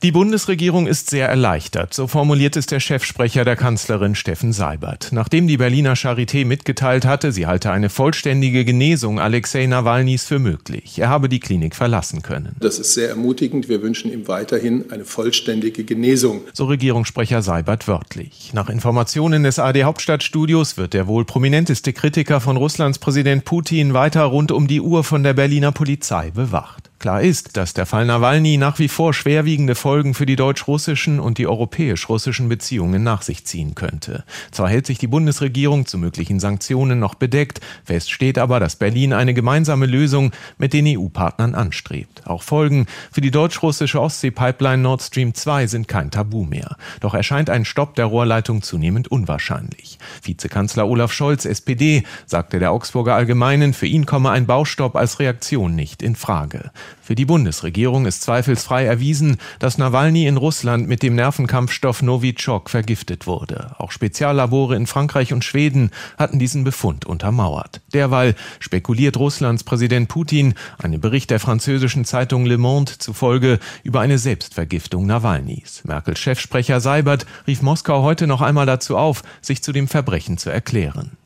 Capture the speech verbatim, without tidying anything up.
Die Bundesregierung ist sehr erleichtert, so formuliert es der Chefsprecher der Kanzlerin Steffen Seibert. Nachdem die Berliner Charité mitgeteilt hatte, sie halte eine vollständige Genesung Alexei Nawalnys für möglich. Er habe die Klinik verlassen können. Das ist sehr ermutigend. Wir wünschen ihm weiterhin eine vollständige Genesung. So Regierungssprecher Seibert wörtlich. Nach Informationen des A R D-Hauptstadtstudios wird der wohl prominenteste Kritiker von Russlands Präsident Putin weiter rund um die Uhr von der Berliner Polizei bewacht. Klar ist, dass der Fall Nawalny nach wie vor schwerwiegende Folgen für die deutsch-russischen und die europäisch-russischen Beziehungen nach sich ziehen könnte. Zwar hält sich die Bundesregierung zu möglichen Sanktionen noch bedeckt, fest steht aber, dass Berlin eine gemeinsame Lösung mit den E U-Partnern anstrebt. Auch Folgen für die deutsch-russische Ostsee-Pipeline Nord Stream zwei sind kein Tabu mehr. Doch erscheint ein Stopp der Rohrleitung zunehmend unwahrscheinlich. Vizekanzler Olaf Scholz, S P D, sagte der Augsburger Allgemeinen, für ihn komme ein Baustopp als Reaktion nicht in Frage. Für die Bundesregierung ist zweifelsfrei erwiesen, dass Nawalny in Russland mit dem Nervenkampfstoff Novichok vergiftet wurde. Auch Speziallabore in Frankreich und Schweden hatten diesen Befund untermauert. Derweil spekuliert Russlands Präsident Putin, einem Bericht der französischen Zeitung Le Monde zufolge, über eine Selbstvergiftung Nawalnys. Merkels Chefsprecher Seibert rief Moskau heute noch einmal dazu auf, sich zu dem Verbrechen zu erklären.